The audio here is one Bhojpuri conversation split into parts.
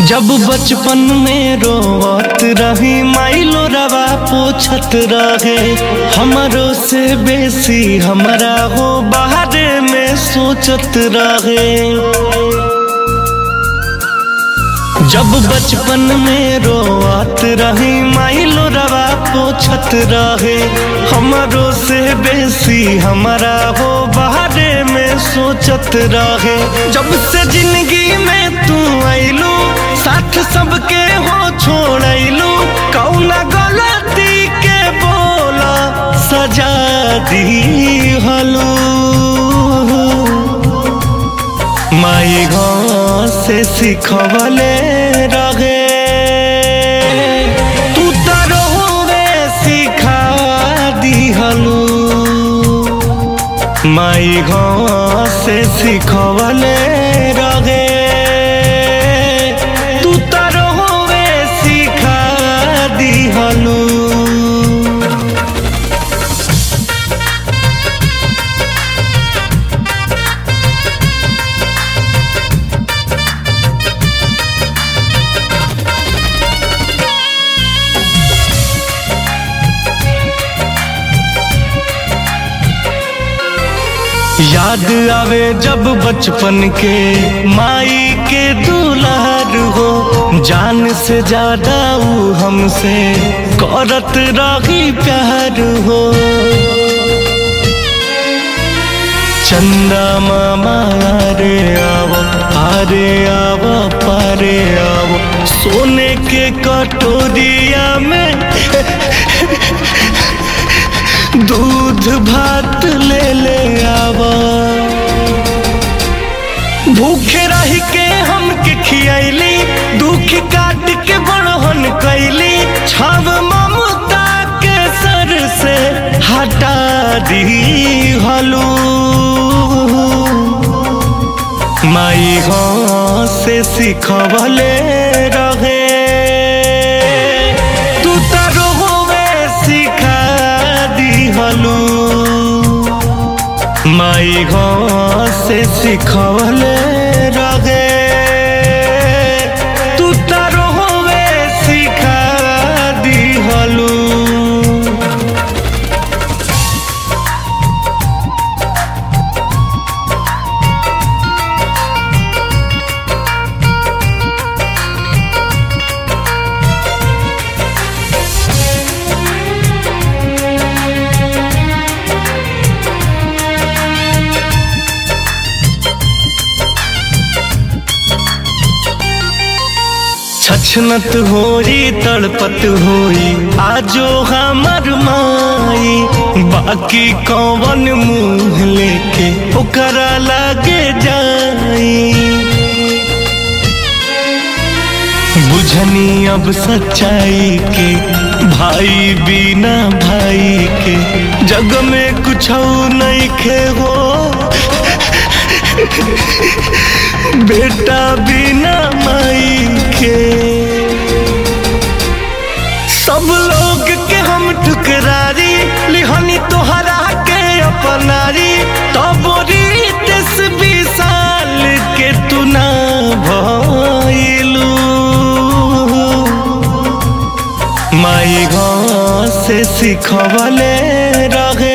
जब बचपन में रोवत रही माइलो रवा पोछत रहे, हमरो से बेसी हमरा हो बाहरे में सोचत रहे। जब बचपन में रोवत रही माइलो रवा पोछत रहे, हमरो से बेसी हमरा हो बाहरे में सोचत रहे। जब से जिंदगी में तू आइलू साथ सबके हो छोड़लू, कौना गलती के बोला सजा दी हलू। माई गाँव से सिखवले रहे, तू तरोवे सिखा दी हलू। माई गाँव से सिखवले रहे, तू तरोवे सिखा दी हलू। याद आवे जब बचपन के माई के दुलार हो, जान से ज्यादा वो हमसे करत रही प्यार हो। चंदा मामा रे आवो, आरे आवो पारे आवो, सोने के कटोरिया में दूध भात ले ले आवा। भूखे रह के हमके खियैली, दुख काट के बड़हन कैली, छाव ममता के सर से हटा दी हलू। माई गाँव से सिखवले रहे, तू तरोवे सिखा हलू। माई गाँव से सिखवले रहे, तू तरोवे सिखा दी हलू। छछनत होई तड़पत होई आजो हमर माई, बाकी कौन मुँह लेके ओकरा लागे जाई। बुझनी अब सच्चाई के, भाई बिना भाई के जग में कुछ नहीं खे हो। बेटा बिना माई के सब लोग के हम ठुकरारी, लिहनी तोहरा के अपनारी, तब रीत 20 साल के तू ना भइलू। माई गाँव से सिखवले रहे,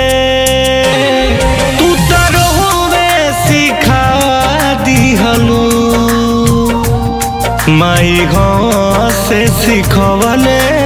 तू तरोवे सिखा दी हलू। माई गाँव से सिखवले